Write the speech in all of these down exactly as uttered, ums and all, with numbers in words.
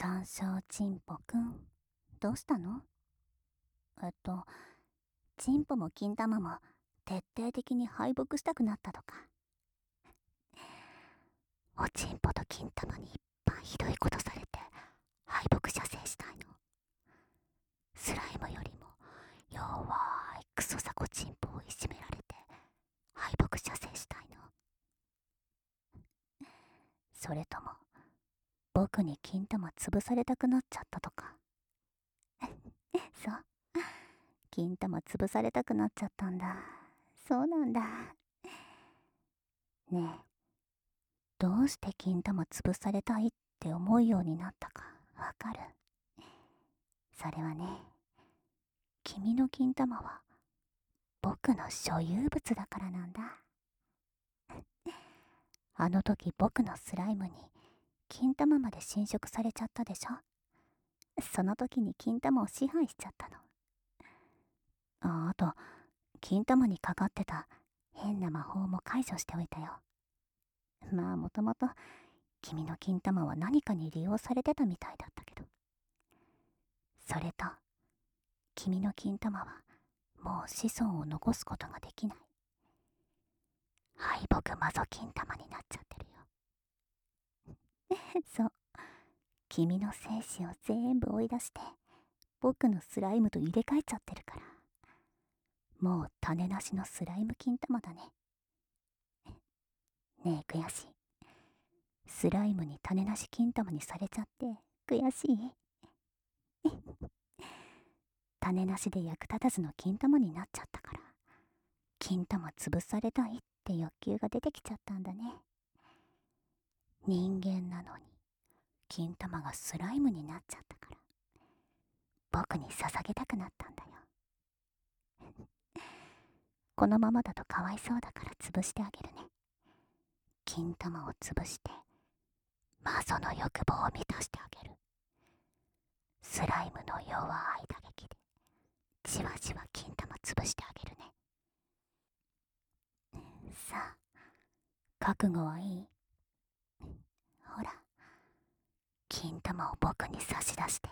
単勝チンポくん、どうしたの？えっと、チンポも金玉も徹底的に敗北したくなったとか。おチンポと金玉に一番ひどいことされて敗北射精したいの。スライムよりも弱いクソサコチンポをいじめられて敗北射精したいの。それとも僕に金玉潰されたくなっちゃったとか。そう、金玉潰されたくなっちゃったんだ。そうなんだ。ねえ、どうして金玉潰されたいって思うようになったかわかる？それはね、君の金玉は僕の所有物だからなんだ。あの時僕のスライムに金玉まで侵食されちゃったでしょ。その時に金玉を支配しちゃったの。あ、あと金玉にかかってた変な魔法も解除しておいたよ。まあもともと君の金玉は何かに利用されてたみたいだったけど。それと君の金玉はもう子孫を残すことができない。敗北マゾ金玉になっちゃってるよ。そう、君の精子を全部追い出して僕のスライムと入れ替えちゃってるから、もう種なしのスライム金玉だね。ねえ悔しい。スライムに種なし金玉にされちゃって悔しい？種なしで役立たずの金玉になっちゃったから、金玉潰されたいって欲求が出てきちゃったんだね。人間なのに金玉がスライムになっちゃったから、僕に捧げたくなったんだよ。このままだとかわいそうだから潰してあげるね。金玉を潰してマゾの欲望を満たしてあげる。スライムの弱い打撃でじわじわ金玉潰してあげるね。さあ、覚悟はいい？ほら、金玉を僕に差し出して。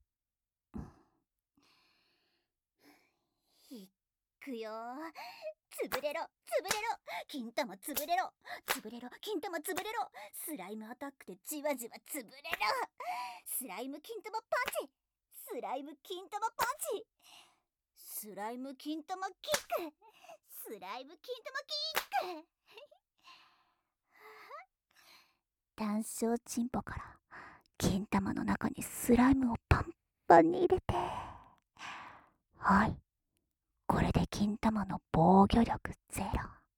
いくよー。潰れろ潰れろ、金玉潰れろ潰れろ、金玉潰れろ、スライムアタックでじわじわ潰れろ。スライム金玉パンチ、スライム金玉パンチ、スライム金玉キック、スライム金玉キック。 単勝チンポから金玉の中にスライムをパンパンに入れて、はい、これで金玉の防御力ゼロ。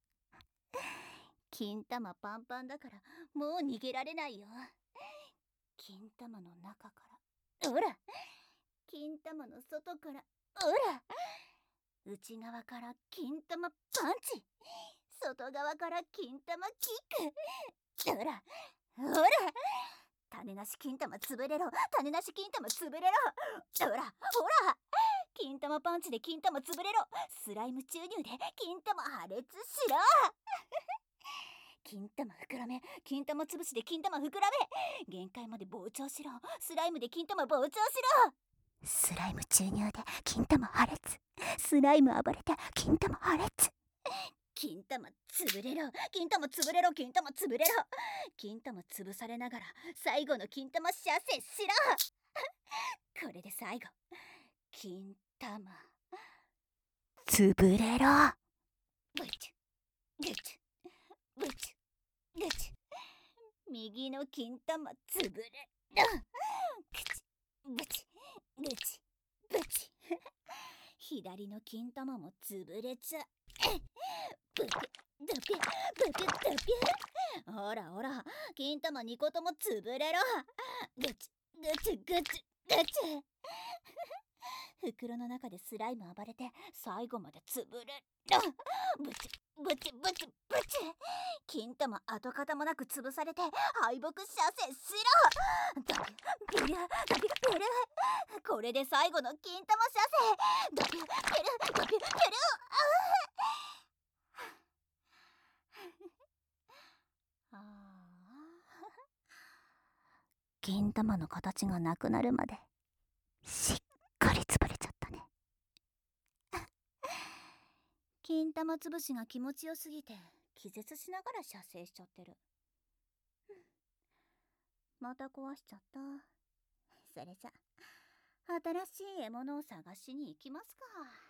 金玉パンパンだからもう逃げられないよ。金玉の中からほら、金玉の外からほら、内側から金玉パンチ、外側から金玉キック。ほらほら、種なし金玉潰れろ、種なし金玉潰れろ。ほらほら、金玉パンチで金玉潰れろ、スライム注入で金玉破裂しろ。金玉膨らめ、金玉潰しで金玉膨らめ、限界まで膨張しろ、スライムで金玉膨張しろ。 スライム注入で金玉破裂、スライム暴れて金玉破裂。 金玉潰れろ、金玉潰れろ、金玉潰れろ、金玉潰されながら最後の金玉射精しろ。これで最後、金玉潰れろ。 ブチュブチュブチュブチュ、右の金玉潰れろ。ブチブチブチブチ、左の金玉も潰れちゃブピュドピュブピュドピュ、ほらほら、金玉にことも潰れろ。グチグチグチグチ。袋の中でスライム暴れて最後まで潰れろ。ブチブチブチブチ、金玉跡形もなく潰されて敗北射精しろ。ドピュビュドピュペル、これで最後の金玉射精。ドピュペルドピュペル。ああ、 金玉の形がなくなるまでしっかり潰れちゃったね。 金玉潰しが気持ちよすぎて気絶しながら射精しちゃってる。また壊しちゃった。それじゃ新しい獲物を探しに行きますか。